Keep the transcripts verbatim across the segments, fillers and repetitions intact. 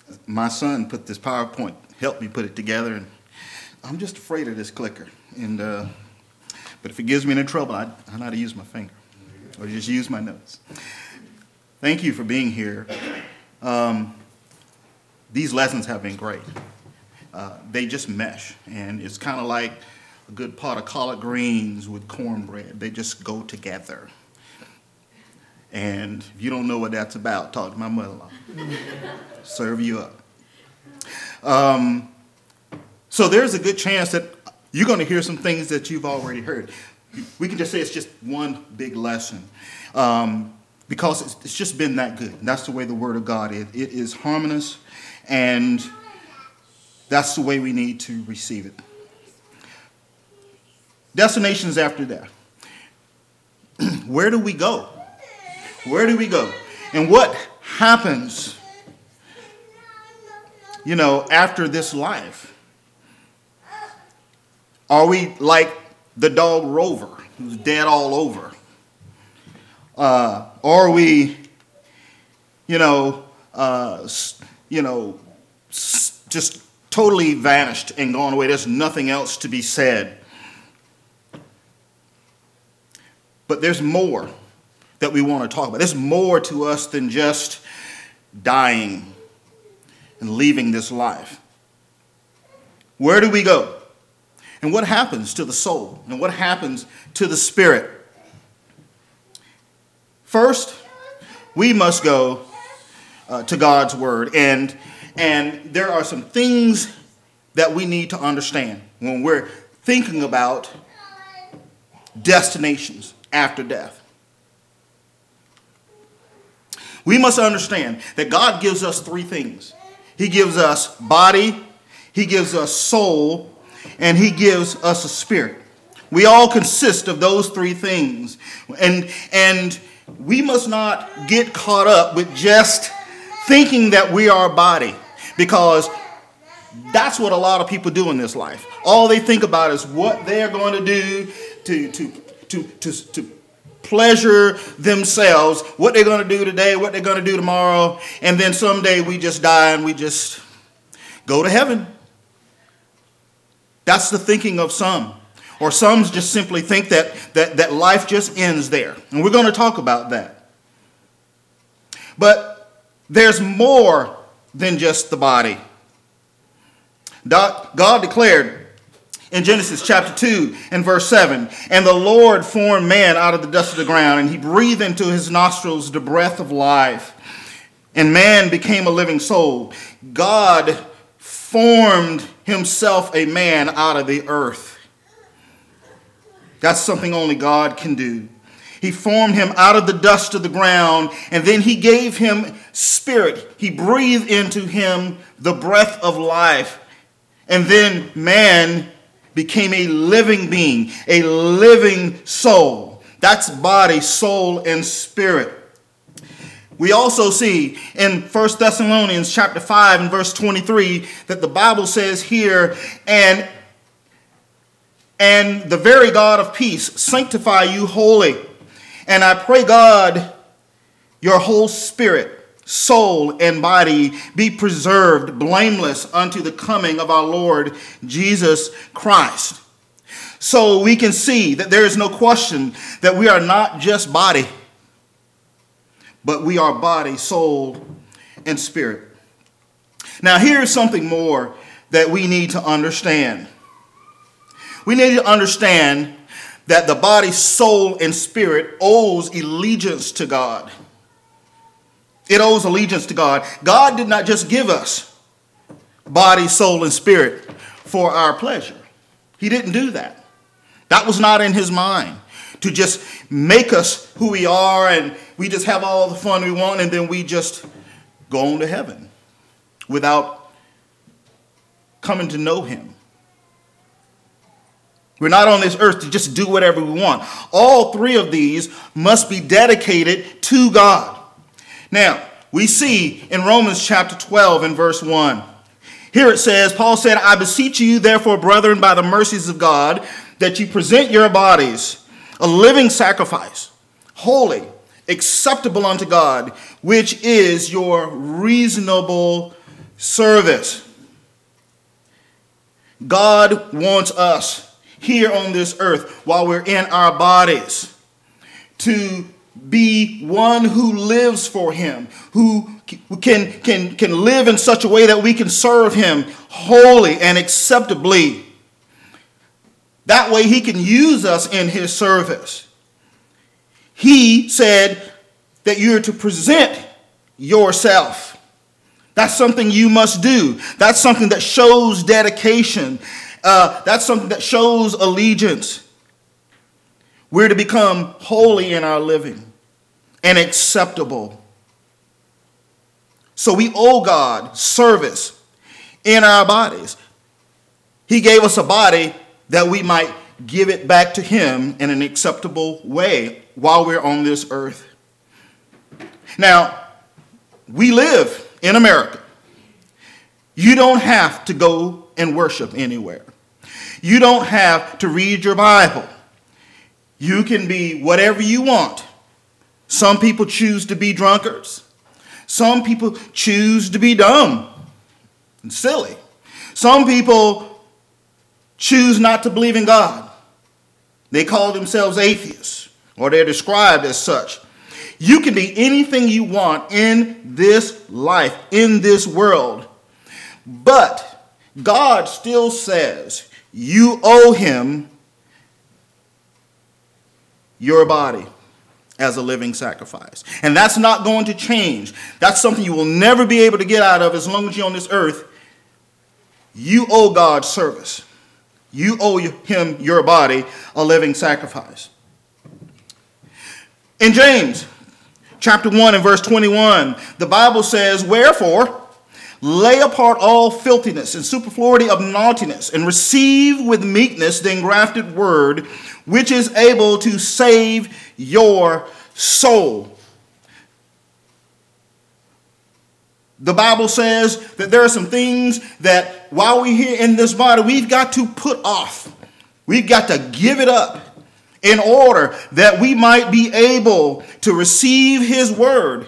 My son put this PowerPoint, helped me put it together, and I'm just afraid of this clicker. And uh, but if it gives me any trouble, I, I know how to use my finger or just use my notes. Thank you for being here. Um, these lessons have been great. Uh, they just mesh, and it's kind of like a good pot of collard greens with cornbread. They just go together. And if you don't know what that's about, talk to my mother-in-law. Serve you up. Um, so there's a good chance that you're going to hear some things that you've already heard. We can just say it's just one big lesson um, because it's, it's just been that good. And that's the way the Word of God is. It is harmonious, and that's the way we need to receive it. Destinations after death. Where do we go? Where do we go? And what happens, you know, after this life? Are we like the dog Rover, who's dead all over? Uh, are we, you know, uh, you know, just totally vanished and gone away? There's nothing else to be said. But there's more that we want to talk about. There's more to us than just dying and leaving this life. Where do we go? And what happens to the soul? And what happens to the spirit? First, we must go uh, to God's word. And, and there are some things that we need to understand when we're thinking about destinations after death. We must understand that God gives us three things. He gives us body, he gives us soul, and he gives us a spirit. We all consist of those three things. And, and we must not get caught up with just thinking that we are a body, because that's what a lot of people do in this life. All they think about is what they're going to do to, to, to, to, to pleasure themselves, what they're going to do today, what they're going to do tomorrow, and then someday we just die and we just go to heaven. That's the thinking of some. Or some just simply think that, that, that life just ends there. And we're going to talk about that. But there's more than just the body. God declared in Genesis chapter two and verse seven, and the Lord formed man out of the dust of the ground, and he breathed into his nostrils the breath of life, and man became a living soul. God formed himself a man out of the earth. That's something only God can do. He formed him out of the dust of the ground, and then he gave him spirit. He breathed into him the breath of life, and then man became a living being, a living soul. That's body, soul, and spirit. We also see in First Thessalonians chapter five and verse twenty-three that the Bible says here, and, and the very God of peace sanctify you wholly. And I pray God, your whole spirit, soul, and body be preserved blameless unto the coming of our Lord Jesus Christ. So we can see that there is no question that we are not just body, but we are body, soul, and spirit. Now here's something more that we need to understand. We need to understand that the body, soul, and spirit owes allegiance to God. It owes allegiance to God. God did not just give us body, soul, and spirit for our pleasure. He didn't do that. That was not in his mind, to just make us who we are and we just have all the fun we want and then we just go on to heaven without coming to know him. We're not on this earth to just do whatever we want. All three of these must be dedicated to God. Now, we see in Romans chapter twelve and verse one. Here it says, Paul said, I beseech you, therefore, brethren, by the mercies of God, that you present your bodies a living sacrifice, holy, acceptable unto God, which is your reasonable service. God wants us here on this earth while we're in our bodies to be one who lives for him, who can, can, can live in such a way that we can serve him wholly and acceptably. That way he can use us in his service. He said that you're to present yourself. That's something you must do. That's something that shows dedication. Uh, that's something that shows allegiance. We're to become holy in our living and acceptable. So we owe God service in our bodies. He gave us a body that we might give it back to him in an acceptable way while we're on this earth. Now, we live in America. You don't have to go and worship anywhere. You don't have to read your Bible. You can be whatever you want. Some people choose to be drunkards. Some people choose to be dumb and silly. Some people choose not to believe in God. They call themselves atheists, or they're described as such. You can be anything you want in this life, in this world. But God still says you owe him your body as a living sacrifice. And that's not going to change. That's something you will never be able to get out of as long as you're on this earth. You owe God service. You owe him your body, a living sacrifice. In James chapter one and verse twenty-one, the Bible says, "Wherefore, lay apart all filthiness and superfluity of naughtiness, and receive with meekness the engrafted word, which is able to save your soul." The Bible says that there are some things that while we're here in this body, we've got to put off. We've got to give it up in order that we might be able to receive his word,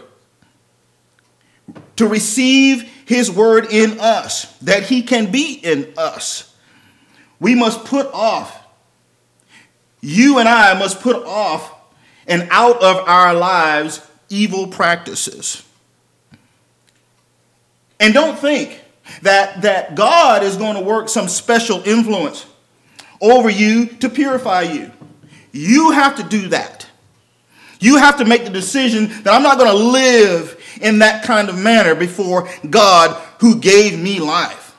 to receive his word in us, that he can be in us. We must put off, you and I must put off and out of our lives evil practices. And don't think that, that God is going to work some special influence over you to purify you. You have to do that. You have to make the decision that I'm not going to live in that kind of manner before God who gave me life.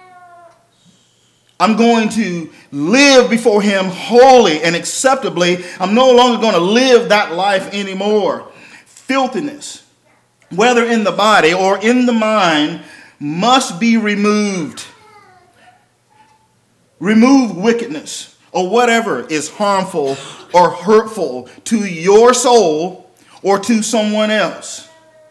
I'm going to live before him wholly and acceptably. I'm no longer going to live that life anymore. Filthiness, whether in the body or in the mind, must be removed. Remove wickedness or whatever is harmful or hurtful to your soul or to someone else.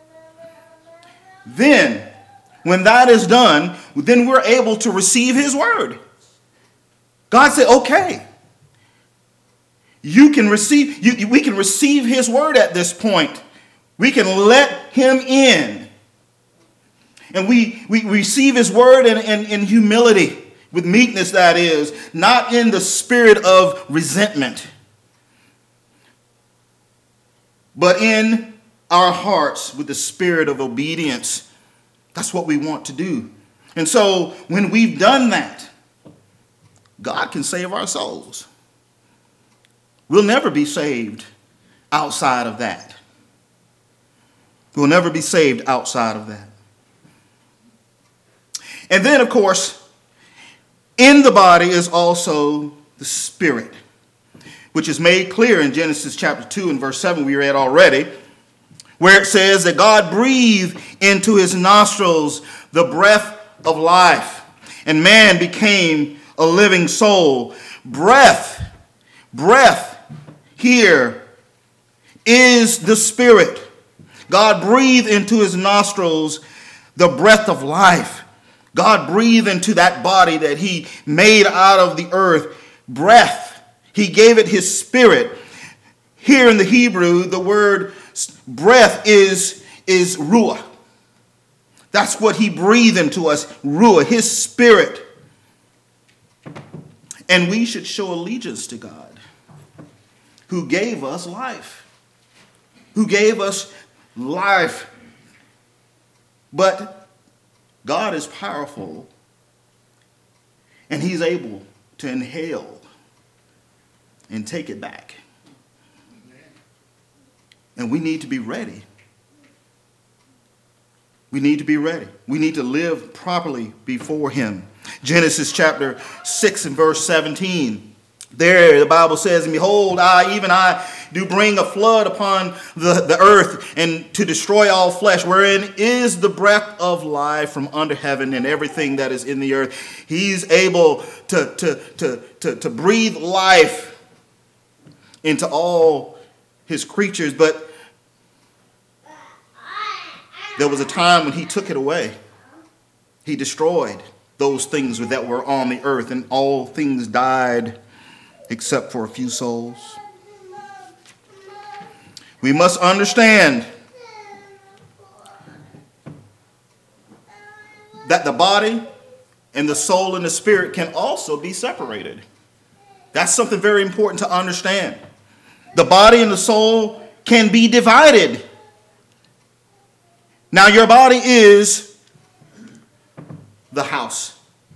Then, when that is done, then we're able to receive his word. God said, okay, you can receive, you, we can receive his word at this point. We can let him in. And we, we receive his word in, in, in humility, with meekness, that is, not in the spirit of resentment, but in our hearts with the spirit of obedience. That's what we want to do. And so when we've done that, God can save our souls. We'll never be saved outside of that. We'll never be saved outside of that. And then, of course, in the body is also the spirit, which is made clear in Genesis chapter two and verse seven we read already, where it says that God breathed into his nostrils the breath of life, and man became a living soul. Breath, breath here is the spirit. God breathed into his nostrils the breath of life. God breathed into that body that he made out of the earth breath. He gave it his spirit. Here in the Hebrew, the word breath is, is ruah. That's what he breathed into us, Ruah, his spirit. And we should show allegiance to God, who gave us life, who gave us life. But God is powerful, and he's able to inhale and take it back. And we need to be ready. We need to be ready. We need to live properly before him. Genesis chapter six and verse seventeen. There the Bible says, and behold, I, even I, do bring a flood upon the, the earth, and to destroy all flesh, wherein is the breath of life from under heaven, and everything that is in the earth. He's able to, to, to, to, to breathe life into all his creatures. But there was a time when he took it away. He destroyed those things that were on the earth, and all things died except for a few souls. We must understand that the body and the soul and the spirit can also be separated. That's something very important to understand. The body and the soul can be divided. Now, your body is the house.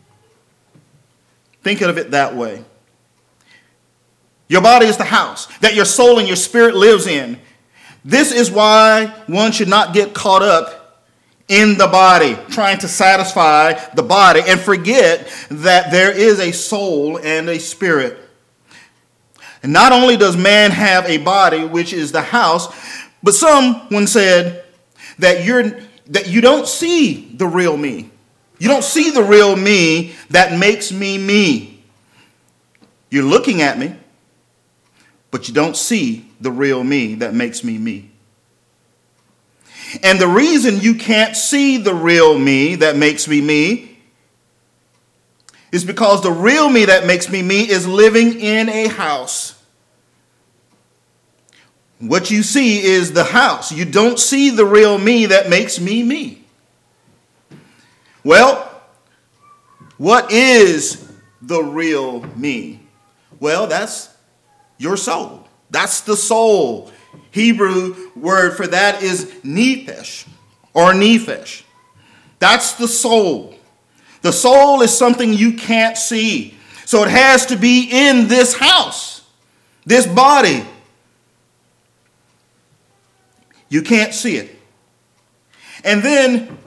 Think of it that way. Your body is the house that your soul and your spirit lives in. This is why one should not get caught up in the body, trying to satisfy the body, and forget that there is a soul and a spirit. And not only does man have a body, which is the house, but someone said that you're that you don't see the real me. You don't see the real me that makes me me. You're looking at me, but you don't see the real me that makes me me. And the reason you can't see the real me that makes me me is because the real me that makes me me is living in a house. What you see is the house. You don't see the real me that makes me me. Well, what is the real me? Well, that's your soul. That's the soul. Hebrew word for that is nephesh or nephesh. That's the soul. The soul is something you can't see. So it has to be in this house, this body. You can't see it. And then,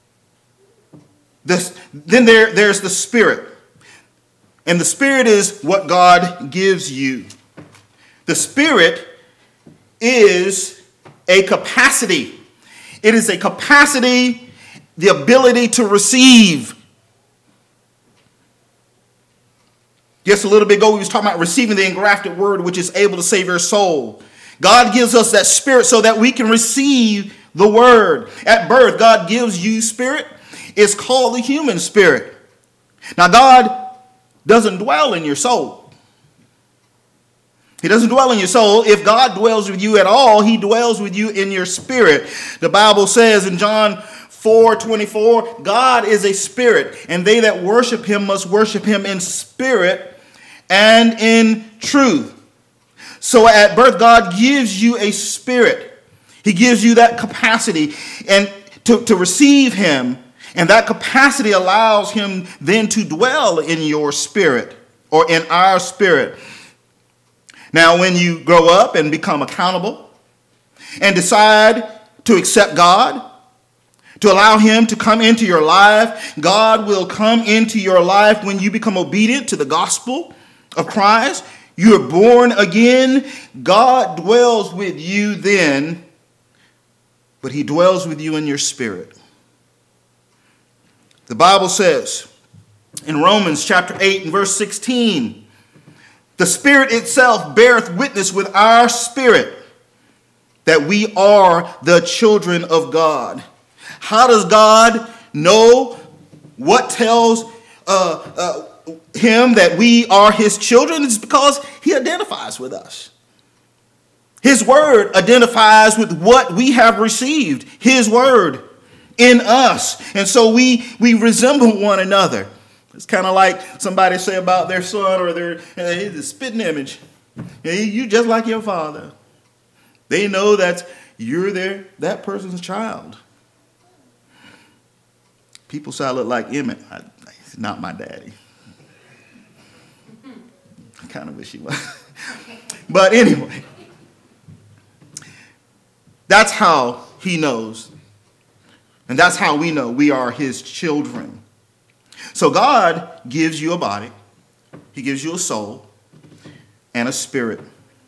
this, then there, there's the spirit. And the spirit is what God gives you. The spirit is a capacity. It is a capacity, the ability to receive. Just a little bit ago, we was talking about receiving the engrafted word, which is able to save your soul. God gives us that spirit so that we can receive the word. At birth, God gives you spirit. It's called the human spirit. Now, God doesn't dwell in your soul. He doesn't dwell in your soul. If God dwells with you at all, he dwells with you in your spirit. The Bible says in John four twenty-four, God is a spirit, and they that worship him must worship him in spirit and in truth. So at birth, God gives you a spirit. He gives you that capacity and to, to receive him. And that capacity allows him then to dwell in your spirit or in our spirit. Now, when you grow up and become accountable and decide to accept God, to allow him to come into your life, God will come into your life when you become obedient to the gospel of Christ. You are born again. God dwells with you then, but he dwells with you in your spirit. The Bible says in Romans chapter eight and verse sixteen, the Spirit itself beareth witness with our spirit that we are the children of God. How does God know what tells uh, uh, him that we are his children? It's because he identifies with us. His word identifies with what we have received. His word in us. And so we, we resemble one another. It's kind of like somebody say about their son or their uh, he's a spitting image. You just like your father. They know that you're their that person's child. People say I look like Emmett. I, he's not my daddy. I kind of wish he was. But anyway, that's how he knows. And that's how we know we are his children. So God gives you a body. He gives you a soul and a spirit.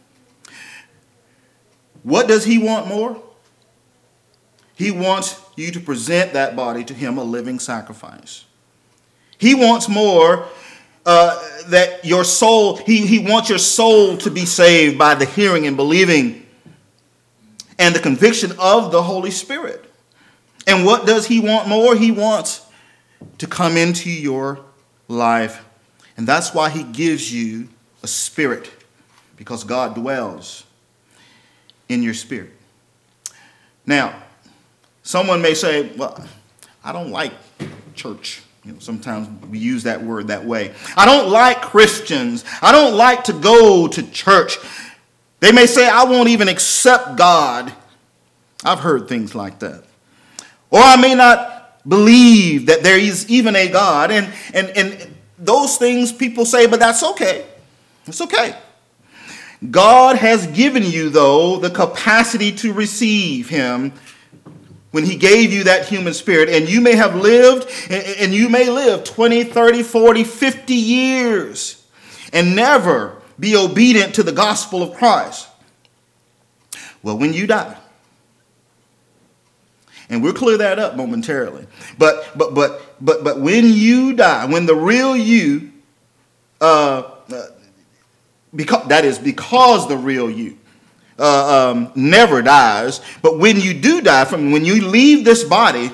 What does he want more? He wants you to present that body to him a living sacrifice. He wants more uh, that your soul, he, he wants your soul to be saved by the hearing and believing and the conviction of the Holy Spirit. And what does he want more? He wants to come into your life. And that's why he gives you a spirit, because God dwells in your spirit. Now, someone may say, well, I don't like church. You know, sometimes we use that word that way. I don't like Christians. I don't like to go to church. They may say, I won't even accept God. I've heard things like that. Or I may not believe that there is even a God. And, and, and those things people say, but that's okay. It's okay. God has given you, though, the capacity to receive him when he gave you that human spirit. And you may have lived, and you may live twenty, thirty, forty, fifty years and never be obedient to the gospel of Christ. Well, when you die, and we'll clear that up momentarily, but but but but but when you die, when the real you, uh, uh because that is because the real you uh, um, never dies, but when you do die, from when you leave this body,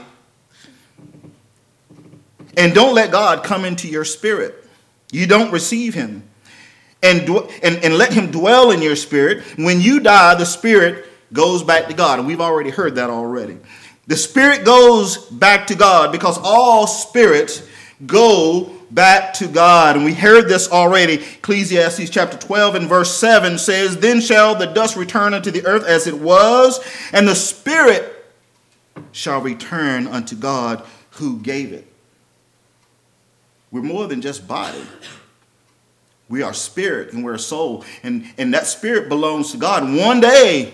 and don't let God come into your spirit, you don't receive him, and and and let him dwell in your spirit. When you die, the spirit goes back to God, and we've already heard that already. The spirit goes back to God because all spirits go back to God. And we heard this already. Ecclesiastes chapter twelve and verse seven says, then shall the dust return unto the earth as it was, and the spirit shall return unto God who gave it. We're more than just body. We are spirit and we're a soul. And, and that spirit belongs to God. And one day,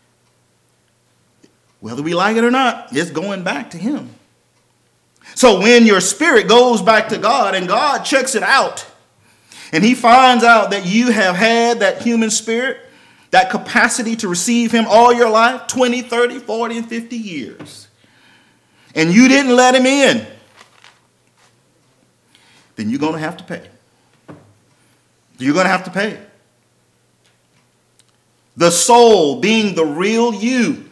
whether we like it or not, it's going back to him. So when your spirit goes back to God and God checks it out, and he finds out that you have had that human spirit, that capacity to receive him all your life, twenty, thirty, forty, and fifty years, and you didn't let him in, then you're going to have to pay. You're going to have to pay. The soul being the real you,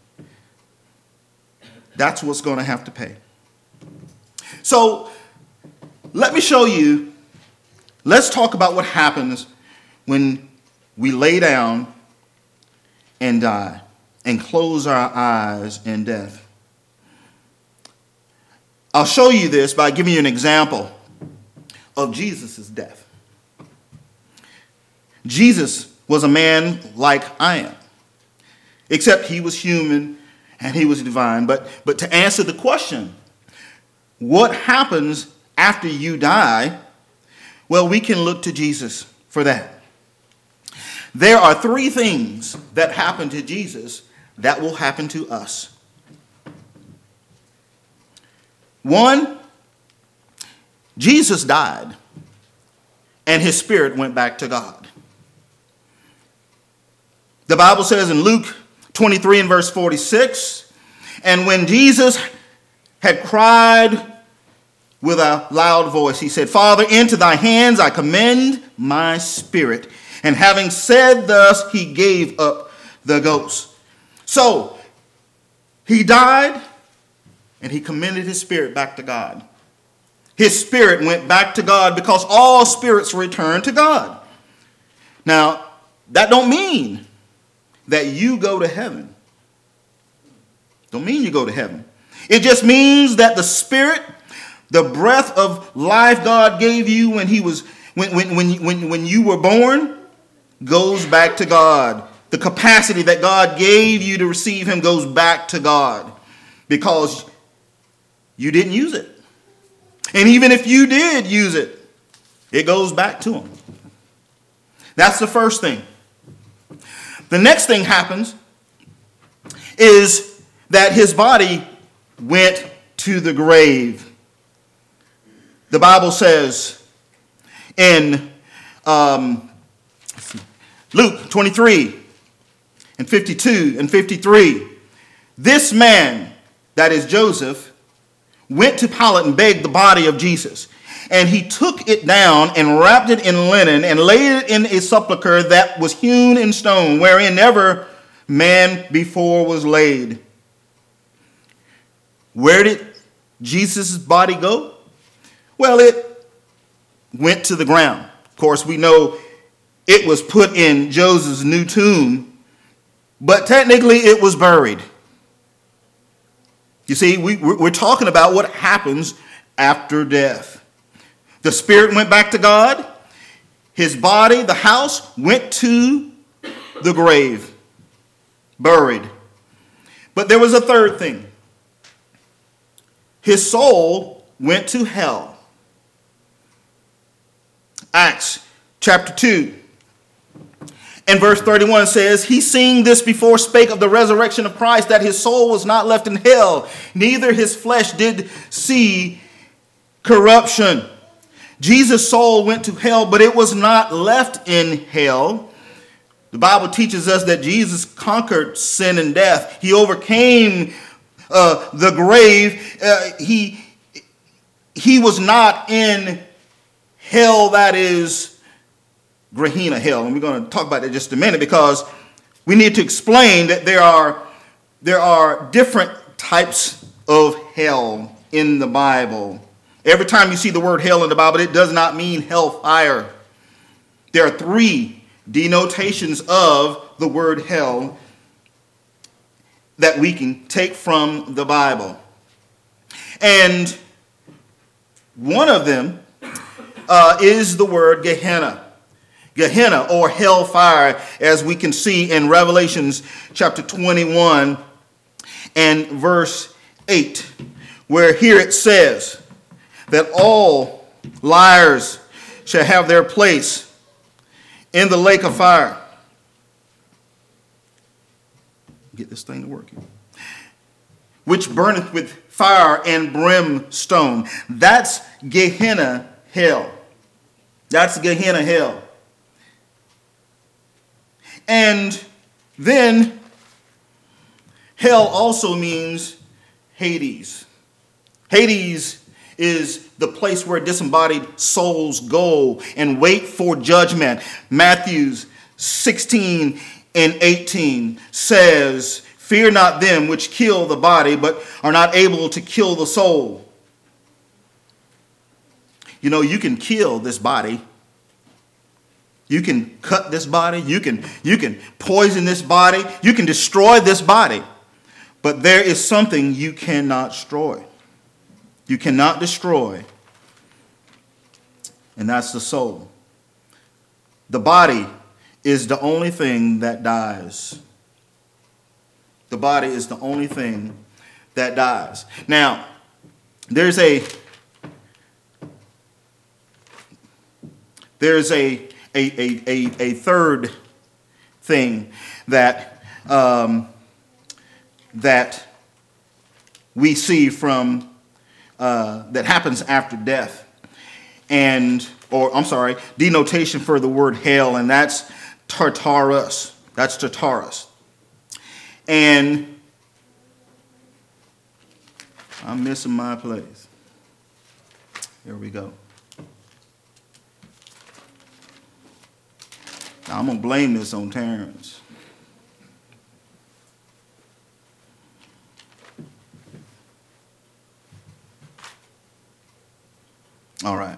that's what's going to have to pay. So let me show you, let's talk about what happens when we lay down and die and close our eyes in death. I'll show you this by giving you an example of Jesus' death. Jesus was a man like I am, except he was human and he was divine. But, but to answer the question, what happens after you die? Well, we can look to Jesus for that. There are three things that happened to Jesus that will happen to us. One, Jesus died and his spirit went back to God. The Bible says in Luke twenty-three and verse forty-six, and when Jesus had cried with a loud voice, he said, Father, into thy hands I commend my spirit. And having said thus, he gave up the ghost. So he died and he commended his spirit back to God. His spirit went back to God because all spirits return to God. Now, that don't mean that you go to heaven. Don't mean you go to heaven. It just means that the spirit, the breath of life God gave you when he was when when when when, when you were born goes back to God. The capacity that God gave you to receive him goes back to God because you didn't use it. And even if you did use it, it goes back to him. That's the first thing. The next thing happens is that his body went to the grave. The Bible says in um, Luke twenty-three and fifty-two and fifty-three, this man, that is Joseph, went to Pilate and begged the body of Jesus. And he took it down and wrapped it in linen and laid it in a sepulchre that was hewn in stone, wherein never man before was laid. Where did Jesus' body go? Well, it went to the ground. Of course, we know it was put in Joseph's new tomb, but technically it was buried. You see, we, we're talking about what happens after death. The spirit went back to God. His body, the house, went to the grave, buried. But there was a third thing. His soul went to hell. Acts chapter two and verse thirty-one says, he seeing this before spake of the resurrection of Christ, that his soul was not left in hell, neither his flesh did see corruption. Jesus' soul went to hell, but it was not left in hell. The Bible teaches us that Jesus conquered sin and death. He overcame uh, the grave. Uh, he, he was not in hell, that is Gehenna hell. And we're going to talk about that in just a minute because we need to explain that there are, there are different types of hell in the Bible. Every time you see the word hell in the Bible, it does not mean hellfire. There are three denotations of the word hell that we can take from the Bible. And one of them uh, is the word Gehenna. Gehenna, or hellfire, as we can see in Revelations chapter twenty-one and verse eight, where here it says that all liars shall have their place in the lake of fire. Get this thing to work here. Which burneth with fire and brimstone. That's Gehenna hell. That's Gehenna hell. And then hell also means Hades. Hades is the place where disembodied souls go and wait for judgment. Matthew sixteen and eighteen says, fear not them which kill the body, but are not able to kill the soul. You know, you can kill this body. You can cut this body. You can, you can poison this body. You can destroy this body. But there is something you cannot destroy. You cannot destroy, and that's the soul. The body is the only thing that dies. The body is the only thing that dies. Now, there's a there's a a a a, a third thing that um, that we see from. Uh, that happens after death, and or I'm sorry, denotation for the word hell, and that's Tartarus. That's Tartarus. And I'm missing my place. There we go. Now I'm gonna blame this on Terrence. All right.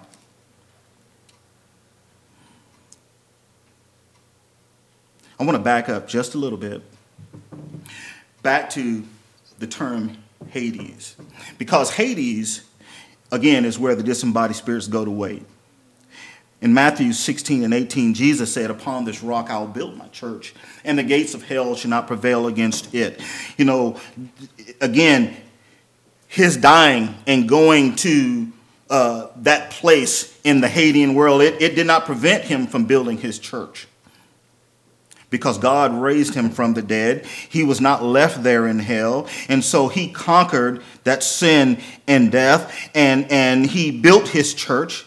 I want to back up just a little bit. Back to the term Hades. Because Hades, again, is where the disembodied spirits go to wait. In Matthew sixteen and eighteen, Jesus said, upon this rock I will build my church, and the gates of hell shall not prevail against it. You know, again, his dying and going to uh, that place in the Hadean world, it, it did not prevent him from building his church. Because God raised him from the dead, he was not left there in hell. And so he conquered that sin and death, and, and he built his church.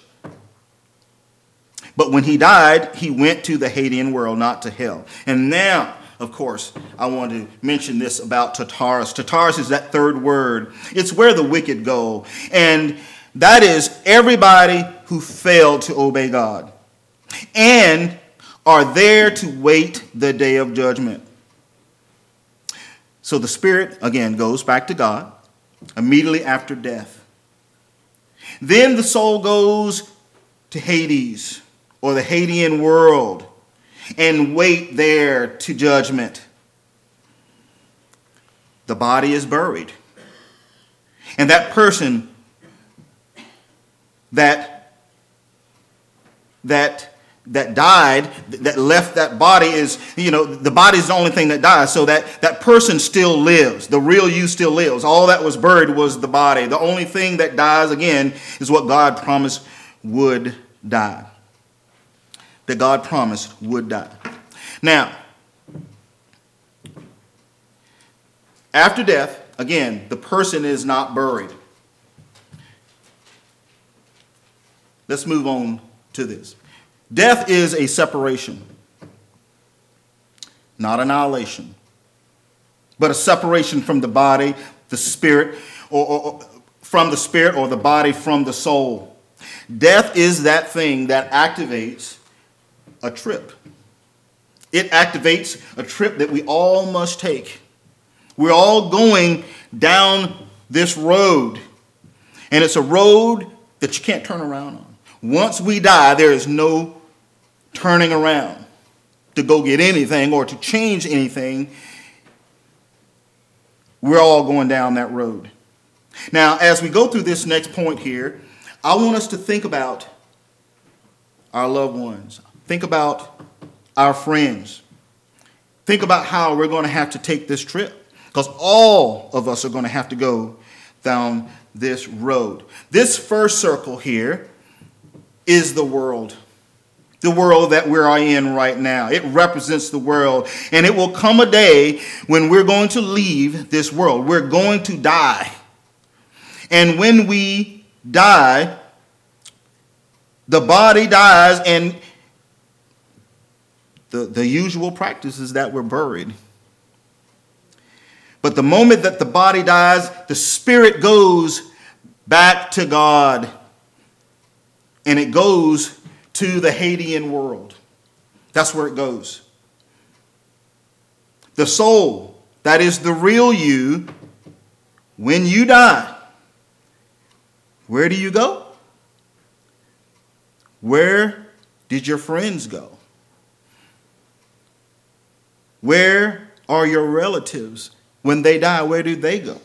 But when he died, he went to the Hadean world, not to hell. And now, of course, I want to mention this about Tartarus. Tartarus is that third word. It's where the wicked go. And that is everybody who failed to obey God and are there to wait the day of judgment. So the spirit, again, goes back to God immediately after death. Then the soul goes to Hades, or the Hadean world, and wait there to judgment. The body is buried. And that person that, that, that died, that left that body is, you know, the body is the only thing that dies. So that, that person still lives. The real you still lives. All that was buried was the body. The only thing that dies, again, is what God promised would die. That God promised would die. Now, after death, again, the person is not buried. Let's move on to this. Death is a separation, not annihilation, but a separation from the body, the spirit, or, or, or from the spirit, or the body from the soul. Death is that thing that activates a trip. It activates a trip that we all must take. We're all going down this road, and it's a road that you can't turn around on. Once we die, there is no turning around to go get anything or to change anything. We're all going down that road. Now, as we go through this next point here, I want us to think about our loved ones. Think about our friends. Think about how we're going to have to take this trip, because all of us are going to have to go down this road. This first circle here is the world. The world that we're in right now. It represents the world. And it will come a day when we're going to leave this world. We're going to die. And when we die, the body dies, and the, the usual practice is that we're buried. But the moment that the body dies, the spirit goes back to God. And it goes to the Hadean world. That's where it goes. The soul, that is the real you, when you die, where do you go? Where did your friends go? Where are your relatives? When they die, where do they go?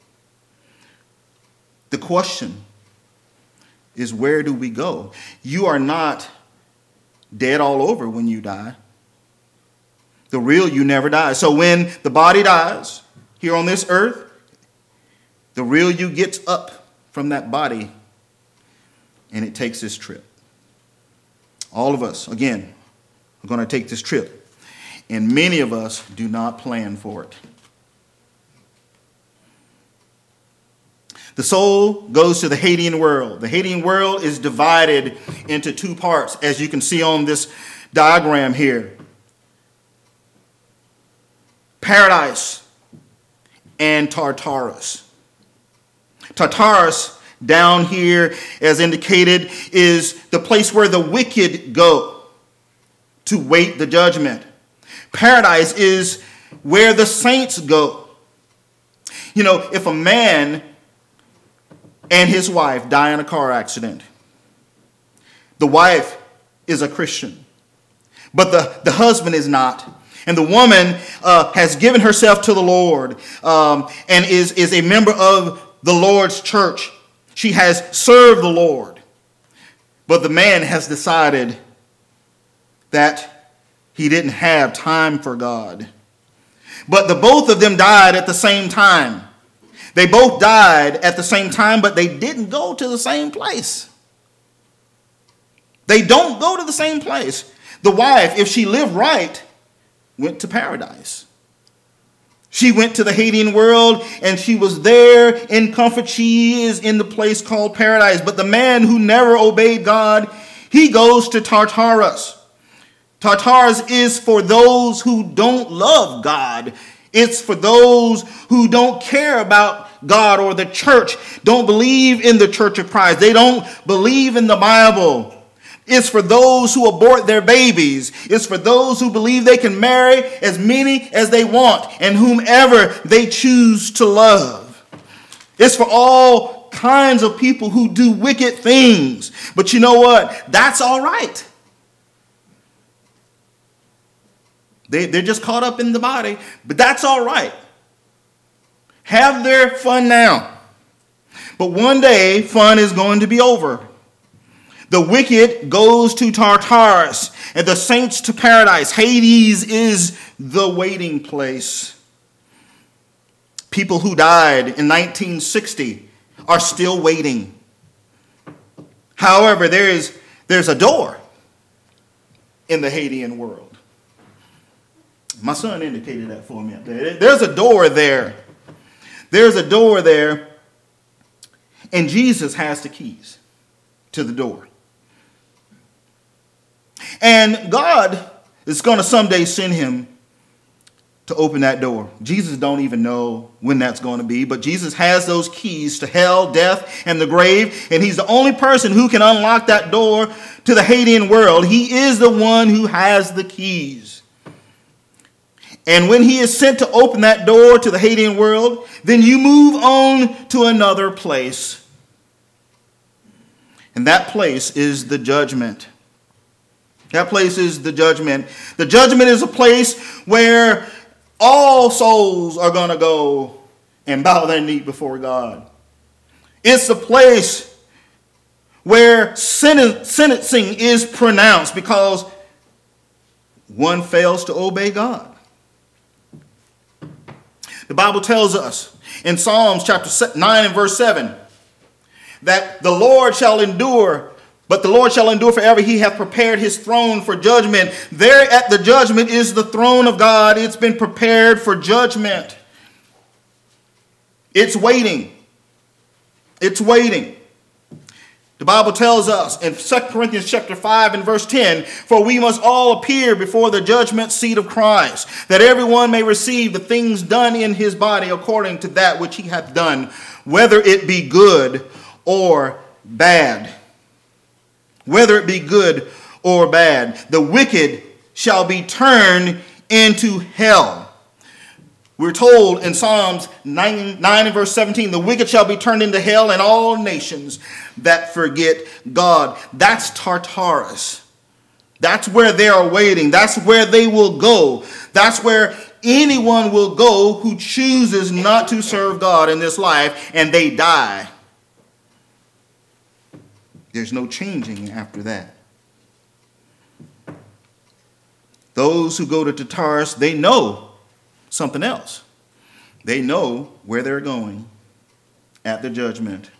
The question is, where do we go? You are not dead all over when you die. The real you never dies. So when the body dies here on this earth, the real you gets up from that body and it takes this trip. All of us, again, are going to take this trip. And many of us do not plan for it. The soul goes to the Hadean world. The Hadean world is divided into two parts, as you can see on this diagram here. Paradise and Tartarus. Tartarus, down here, as indicated, is the place where the wicked go to wait the judgment. Paradise is where the saints go. You know, if a man and his wife die in a car accident, the wife is a Christian, but the, the husband is not. And the woman uh, has given herself to the Lord um, and is, is a member of the Lord's church. She has served the Lord. But the man has decided that he didn't have time for God. But the both of them died at the same time. They both died at the same time, but they didn't go to the same place. They don't go to the same place. The wife, if she lived right, went to paradise. She went to the Hadean world and she was there in comfort. She is in the place called paradise. But the man who never obeyed God, he goes to Tartarus. Tartarus is for those who don't love God. It's for those who don't care about God or the church, don't believe in the Church of Christ. They don't believe in the Bible. It's for those who abort their babies. It's for those who believe they can marry as many as they want and whomever they choose to love. It's for all kinds of people who do wicked things. But you know what? That's all right. They, they're just caught up in the body, but that's all right. Have their fun now. But one day, fun is going to be over. The wicked goes to Tartarus, and the saints to paradise. Hades is the waiting place. People who died in nineteen sixty are still waiting. However, there is, there's a door in the Hadean world. My son indicated that for me up there. There's a door there. There's a door there, and Jesus has the keys to the door. And God is going to someday send him to open that door. Jesus don't even know when that's going to be, but Jesus has those keys to hell, death, and the grave, and he's the only person who can unlock that door to the Hadean world. He is the one who has the keys. And when he is sent to open that door to the Hadean world, then you move on to another place. And that place is the judgment. That place is the judgment. The judgment is a place where all souls are going to go and bow their knee before God. It's a place where sentencing is pronounced because one fails to obey God. The Bible tells us in Psalms chapter nine and verse seven that the Lord shall endure, but the Lord shall endure forever. He hath prepared his throne for judgment. There at the judgment is the throne of God. It's been prepared for judgment. It's waiting. It's waiting. The Bible tells us in Second Corinthians chapter five and verse ten, for we must all appear before the judgment seat of Christ, that everyone may receive the things done in his body according to that which he hath done, whether it be good or bad. Whether it be good or bad. The wicked shall be turned into hell. We're told in Psalms nine, nine and verse seventeen, the wicked shall be turned into hell, and all nations that forget God. That's Tartarus. That's where they are waiting. That's where they will go. That's where anyone will go who chooses not to serve God in this life, and they die. There's no changing after that. Those who go to Tartarus, they know something else. They know where they're going at the judgment.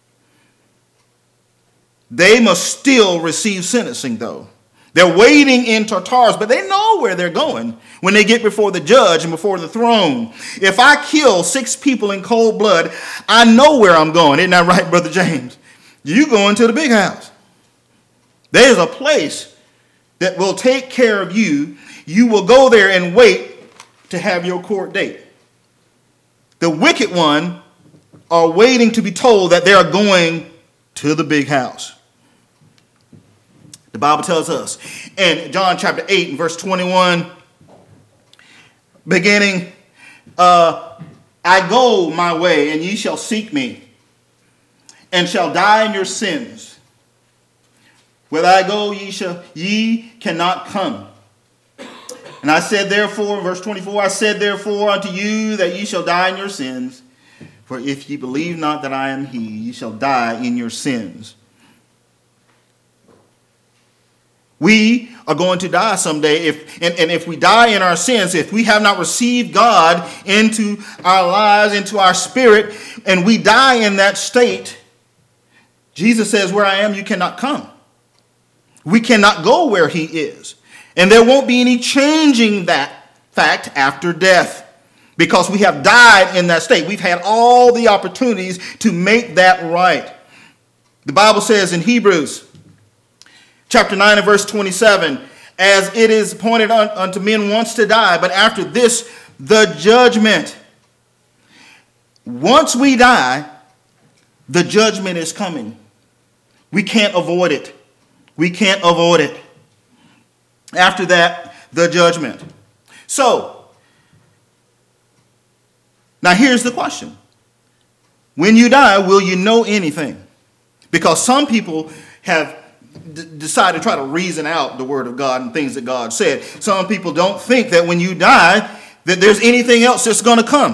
They must still receive sentencing, though. They're waiting in Tartarus, but they know where they're going when they get before the judge and before the throne. If I kill six people in cold blood, I know where I'm going. Isn't that right, Brother James? You going to the big house. There's a place that will take care of you. You will go there and wait to have your court date. The wicked one are waiting to be told that they are going to the big house. The Bible tells us in John chapter eight and verse twenty-one, beginning, uh, I go my way, and ye shall seek me, and shall die in your sins. Whither I go, ye shall ye cannot come. And I said, therefore, verse twenty-four, I said, therefore, unto you that ye shall die in your sins. For if ye believe not that I am he, ye shall die in your sins. We are going to die someday. If and, and if we die in our sins, if we have not received God into our lives, into our spirit, and we die in that state, Jesus says, where I am, you cannot come. We cannot go where he is. And there won't be any changing that fact after death, because we have died in that state. We've had all the opportunities to make that right. The Bible says in Hebrews chapter nine and verse twenty-seven, as it is appointed unto men once to die, but after this, the judgment. Once we die, the judgment is coming. We can't avoid it. We can't avoid it. After that, the judgment. So, now here's the question. When you die, will you know anything? Because some people have d- decided to try to reason out the word of God and things that God said. Some people don't think that when you die, that there's anything else that's going to come.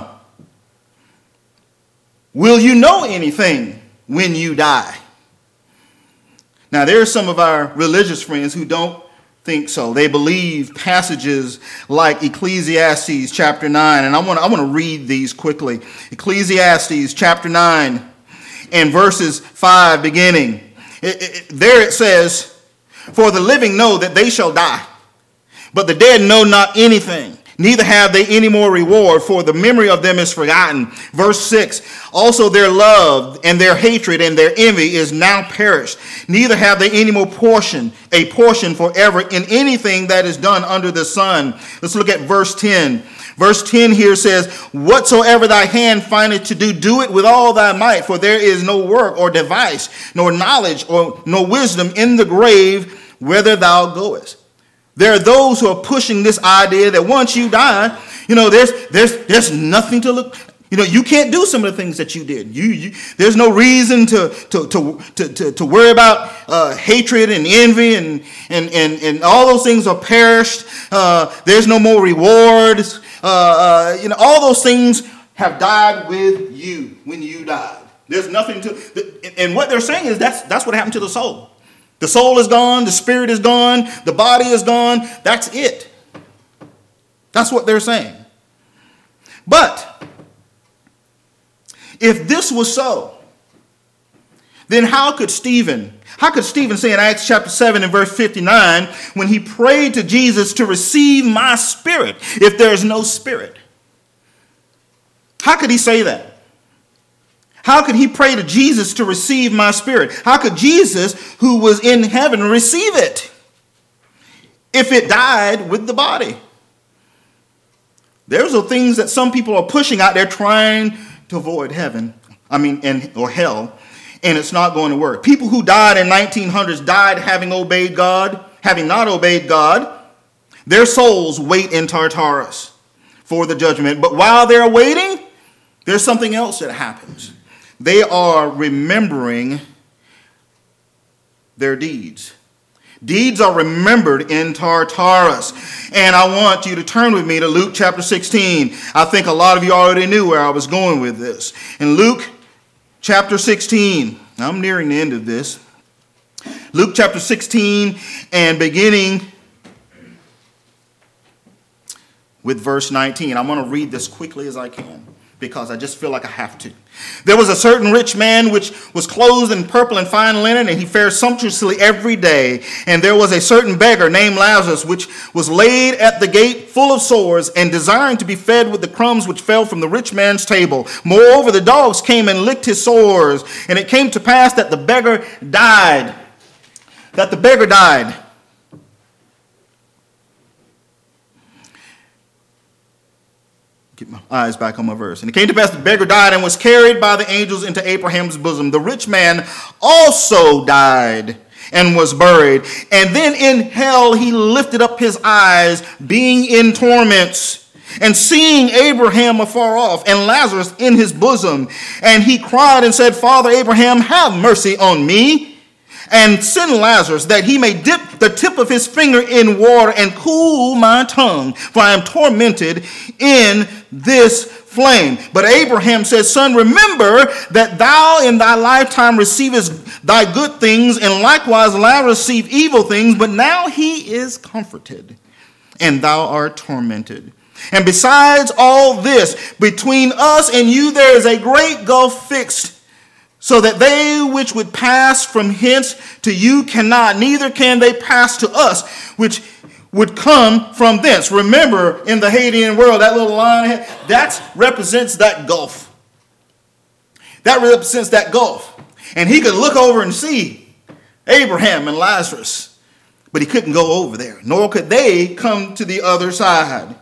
Will you know anything when you die? Now, there are some of our religious friends who don't think so. They believe passages like Ecclesiastes chapter nine, and I want to, I want to read these quickly. Ecclesiastes chapter nine and verses five beginning. It, it, there it says, for the living know that they shall die, but the dead know not anything. Neither have they any more reward, for the memory of them is forgotten. Verse six, also their love and their hatred and their envy is now perished. Neither have they any more portion, a portion forever in anything that is done under the sun. Let's look at verse ten. Verse ten here says, whatsoever thy hand findeth to do, do it with all thy might, for there is no work or device, nor knowledge or no wisdom in the grave whither thou goest. There are those who are pushing this idea that once you die, you know, there's there's there's nothing to look. You know, you can't do some of the things that you did. You, you there's no reason to to to to to, to worry about uh, hatred and envy and and and and all those things are perished. Uh, there's no more rewards. Uh, uh, you know, all those things have died with you when you died. There's nothing to. And what they're saying is that's that's what happened to the soul. The soul is gone, the spirit is gone, the body is gone. That's it. That's what they're saying. But if this was so, then how could Stephen, how could Stephen say in Acts chapter seven and verse fifty-nine, when he prayed to Jesus to receive my spirit, if there is no spirit? How could he say that? How could he pray to Jesus to receive my spirit? How could Jesus, who was in heaven, receive it if it died with the body? There's the things that some people are pushing out there trying to avoid heaven, I mean, and or hell, and it's not going to work. People who died in nineteen hundreds died having obeyed God, having not obeyed God. Their souls wait in Tartarus for the judgment. But while they're waiting, there's something else that happens. They are remembering their deeds. Deeds are remembered in Tartarus. And I want you to turn with me to Luke chapter sixteen. I think a lot of you already knew where I was going with this. In Luke chapter sixteen, I'm nearing the end of this. Luke chapter sixteen and beginning with verse nineteen. I'm going to read this quickly as I can, because I just feel like I have to. There was a certain rich man which was clothed in purple and fine linen, and he fared sumptuously every day. And there was a certain beggar named Lazarus, which was laid at the gate full of sores, and desiring to be fed with the crumbs which fell from the rich man's table. Moreover, the dogs came and licked his sores. And it came to pass that the beggar died. That the beggar died. Get my eyes back on my verse. And it came to pass the beggar died and was carried by the angels into Abraham's bosom. The rich man also died and was buried. And then in hell he lifted up his eyes, being in torments, and seeing Abraham afar off and Lazarus in his bosom. And he cried and said, Father Abraham, have mercy on me, and send Lazarus that he may dip the tip of his finger in water and cool my tongue, for I am tormented in this flame. But Abraham said, Son, remember that thou in thy lifetime receivest thy good things, and likewise Lazarus received evil things, but now he is comforted, and thou art tormented. And besides all this, between us and you there is a great gulf fixed, so that they which would pass from hence to you cannot, neither can they pass to us, which would come from thence. Remember, in the Hadean world, that little line, that represents that gulf. That represents that gulf. And he could look over and see Abraham and Lazarus, but he couldn't go over there, nor could they come to the other side.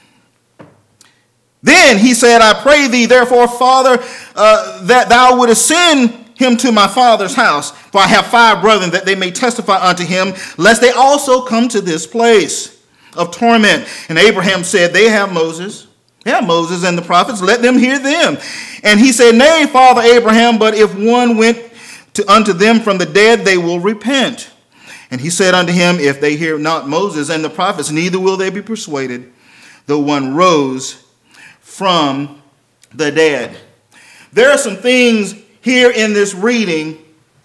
Then he said, I pray thee, therefore, Father, uh, that thou wouldest send him to my father's house, for I have five brethren, that they may testify unto him, lest they also come to this place of torment. And Abraham said, They have Moses, they have Moses and the prophets, let them hear them. And he said, Nay, Father Abraham, but if one went to, unto them from the dead, they will repent. And he said unto him, If they hear not Moses and the prophets, neither will they be persuaded, though one rose from the dead. There are some things here in this reading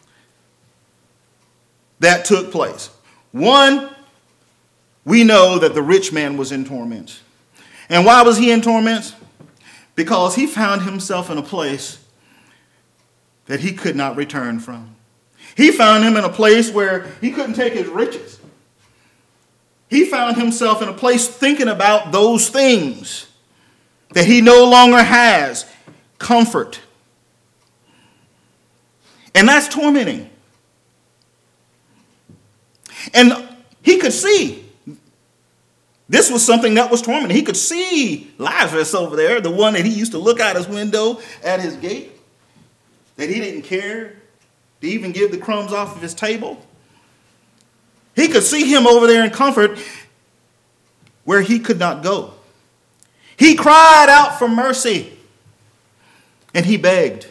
that took place. One, we know that the rich man was in torment. And why was he in torment? Because he found himself in a place that he could not return from. He found him in a place where he couldn't take his riches. He found himself in a place thinking about those things that he no longer has comfort. And that's tormenting. And he could see this was something that was tormenting. He could see Lazarus over there, the one that he used to look out his window at his gate, that he didn't care to even give the crumbs off of his table. He could see him over there in comfort where he could not go. He cried out for mercy, and he begged.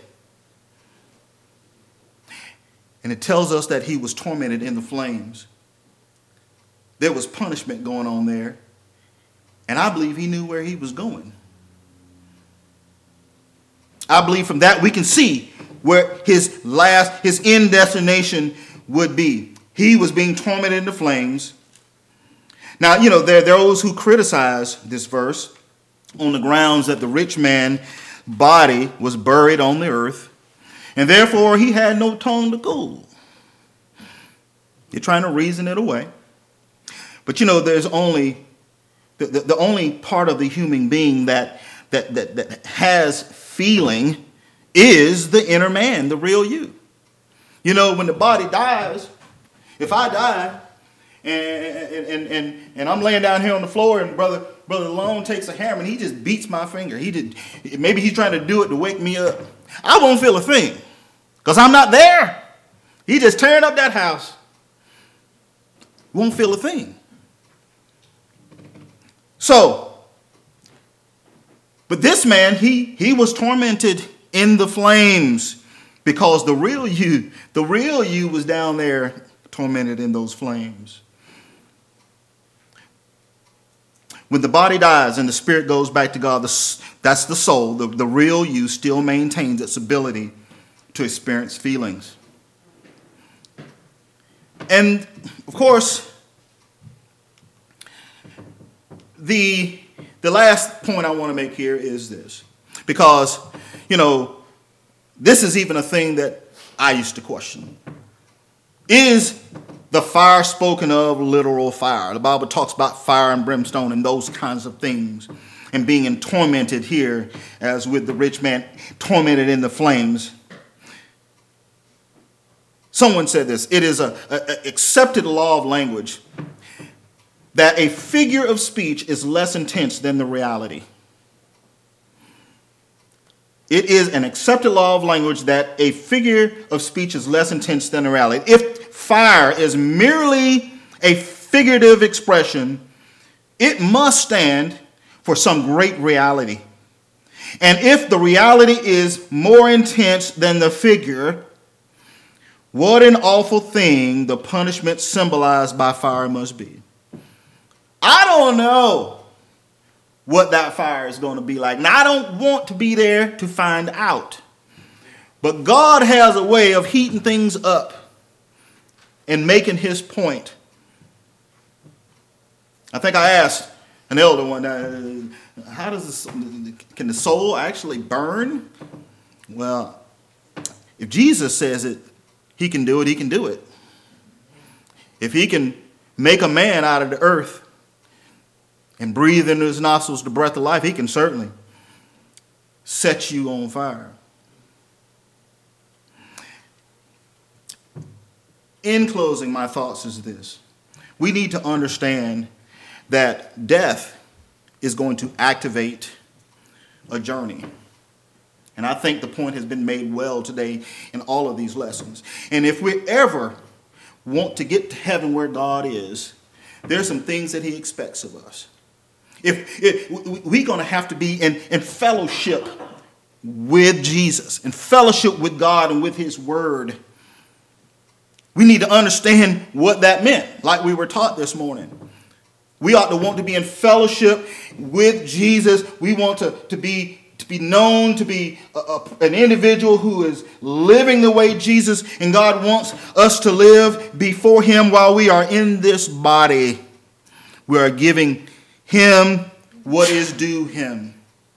And it tells us that he was tormented in the flames. There was punishment going on there, and I believe he knew where he was going. I believe from that we can see where his last, his end destination would be. He was being tormented in the flames. Now, you know, there are those who criticize this verse on the grounds that the rich man's body was buried on the earth, and therefore he had no tongue to cool. You're trying to reason it away. But you know, there's only the, the, the only part of the human being that, that that that has feeling is the inner man, the real you. You know, when the body dies, if I die and and and, and I'm laying down here on the floor and brother Brother Lone takes a hammer and he just beats my finger. He did maybe he's trying to do it to wake me up. I won't feel a thing because I'm not there. He just tearing up that house. Won't feel a thing. So, but this man, he he was tormented in the flames because the real you, the real you was down there tormented in those flames. When the body dies and the spirit goes back to God, that's the soul. The, the real you still maintains its ability to experience feelings. And, of course, the, the last point I want to make here is this. Because, you know, this is even a thing that I used to question. Is the fire spoken of literal fire? The Bible talks about fire and brimstone and those kinds of things, and being tormented here as with the rich man tormented in the flames. Someone said this: it is a, a accepted law of language that a figure of speech is less intense than the reality. It is an accepted law of language that a figure of speech is less intense than the reality. If fire is merely a figurative expression, it must stand for some great reality. And if the reality is more intense than the figure, What an awful thing the punishment symbolized by fire must be. I don't know what that fire is going to be like. And I don't want to be there to find out. But God has a way of heating things up and making his point. I think I asked an elder one day, how does this, can the soul actually burn? Well, if Jesus says it, he can do it, he can do it. If he can make a man out of the earth and breathe into his nostrils the breath of life, he can certainly set you on fire. In closing, my thoughts is this. We need to understand that death is going to activate a journey. And I think the point has been made well today in all of these lessons. And if we ever want to get to heaven where God is, there's some things that he expects of us. If, if we're going to have to be in, in fellowship with Jesus, in fellowship with God and with his word, we need to understand what that meant, like we were taught this morning. We ought to want to be in fellowship with Jesus. We want to, to, be, to be known to be a, a, an individual who is living the way Jesus and God wants us to live before him while we are in this body. We are giving him what is due him.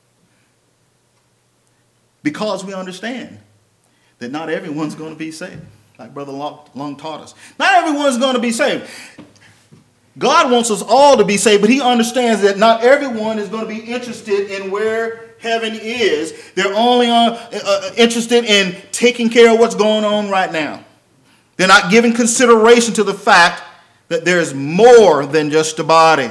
Because we understand that not everyone's going to be saved. Like Brother Long taught us. Not everyone's going to be saved. God wants us all to be saved, but he understands that not everyone is going to be interested in where heaven is. They're only uh, uh, interested in taking care of what's going on right now. They're not giving consideration to the fact that there's more than just a body.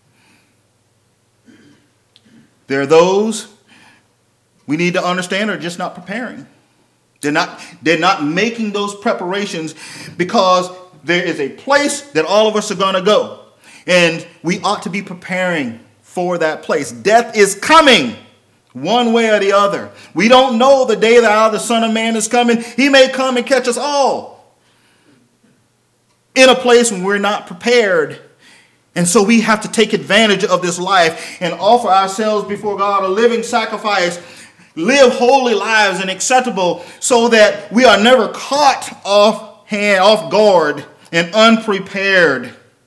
There are those we need to understand are just not preparing. They're not, they're not making those preparations because there is a place that all of us are going to go. And we ought to be preparing for that place. Death is coming one way or the other. We don't know the day that the Son of Man is coming. He may come and catch us all in a place when we're not prepared. And so we have to take advantage of this life and offer ourselves before God a living sacrifice. Live holy lives and acceptable so that we are never caught off hand, off guard, and unprepared.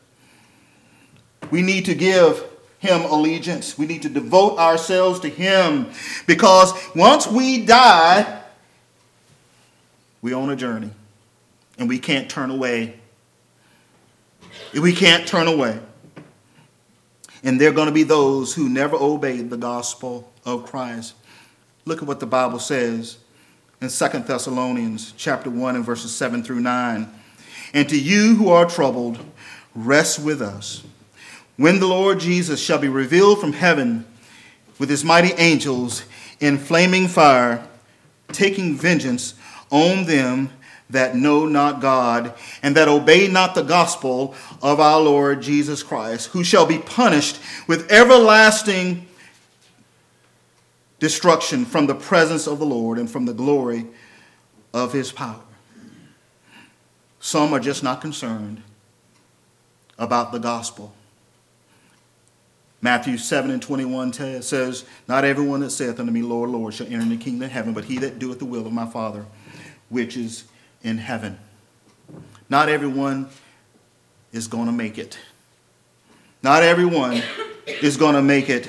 We need to give him allegiance. We need to devote ourselves to him because once we die, we're on a journey and we can't turn away. We can't turn away. And there are going to be those who never obeyed the gospel of Christ. Look at what the Bible says in Second Thessalonians chapter one and verses seven through nine. And to you who are troubled, rest with us. When the Lord Jesus shall be revealed from heaven with his mighty angels in flaming fire, taking vengeance on them that know not God and that obey not the gospel of our Lord Jesus Christ, who shall be punished with everlasting destruction from the presence of the Lord and from the glory of his power. Some are just not concerned about the gospel. Matthew seven and twenty-one says, not everyone that saith unto me, Lord, Lord, shall enter the kingdom of heaven, but he that doeth the will of my Father, which is in heaven. Not everyone is going to make it. Not everyone is going to make it.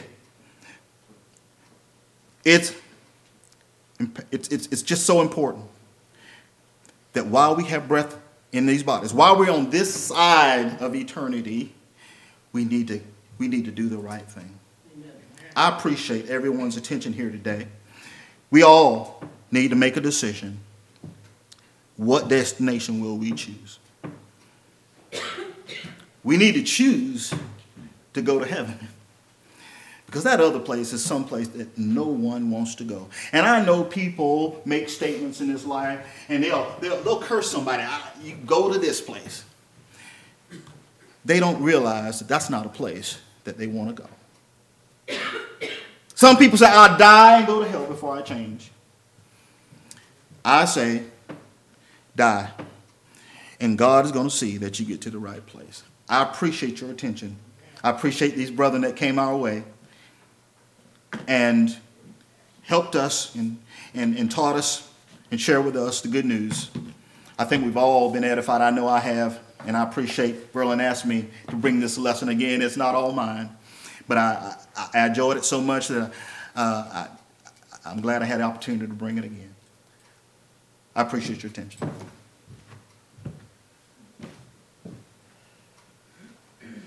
It's, it's, it's, it's just so important that while we have breath in these bodies, while we're on this side of eternity, we need to, we need to do the right thing. Amen. I appreciate everyone's attention here today. We all need to make a decision. What destination will we choose? We need to choose to go to heaven. Because that other place is someplace that no one wants to go. And I know people make statements in this life, and they'll, they'll, they'll curse somebody. You go to this place. They don't realize that that's not a place that they want to go. Some people say, I'll die and go to hell before I change. I say, die And God is going to see that you get to the right place. I appreciate your attention. I appreciate these brethren that came our way and helped us and, and, and taught us and shared with us the good news. I think we've all been edified. I know I have. And I appreciate Verlin asked me to bring this lesson again. It's not all mine. But I, I, I enjoyed it so much that uh, I, I'm glad I had the opportunity to bring it again. I appreciate your attention.